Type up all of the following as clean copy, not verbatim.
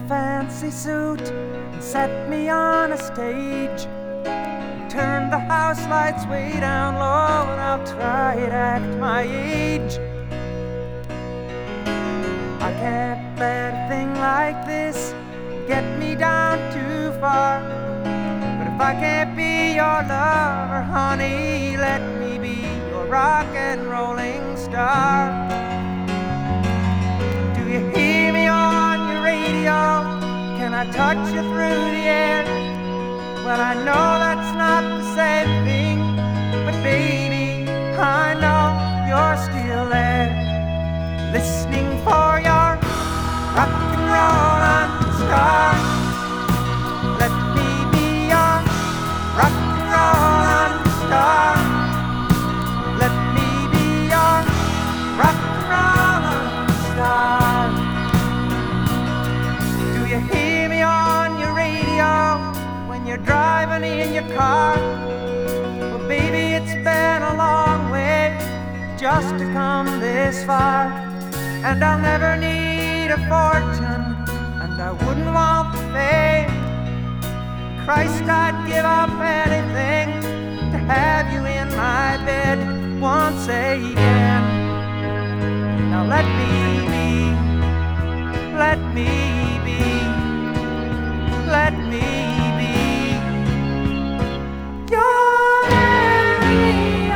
fancy suit and set me on a stage. Turn the house lights way down low and I'll try to act my age. I can't let a thing like this get me down too far. But if I can't be your lover, honey, let me be your rock and rolling star. Do you hear me on your radio? Can I touch you through the air? Well, I know that's not the same thing, but baby, I know you're still there, listening for your rock and roll star. Let me be your rock and roll star. Let me be your rock and roll star. Do you hear me on your radio when you're driving in your car? Well, baby, it's been a long way just to come this far, and I'll never need a fortune, and I wouldn't want the fame. Christ, I'd give up anything to have you in my bed once again. Now let me be, let me be, let me be your very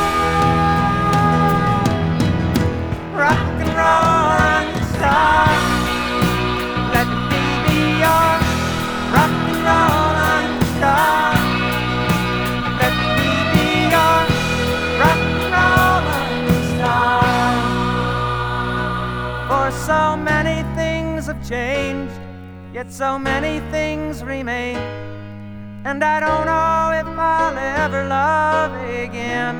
own rock and roll star. Let me be your rock and roll star. Let me be your rock and roll star. For so many things have changed, yet so many things remain, and I don't know if I'll ever love again.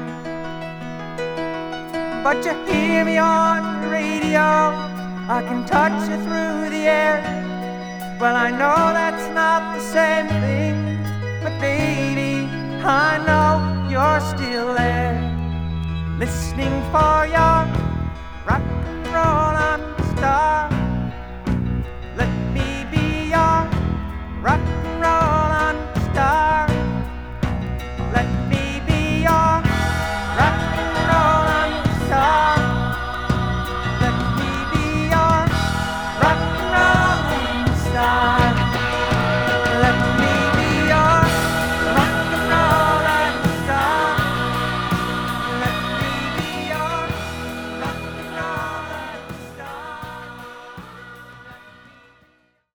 But you hear me on the radio, I can touch you through the air. Well, I know that's not the same thing, but baby, I know you're still there, listening for your rock and roll star.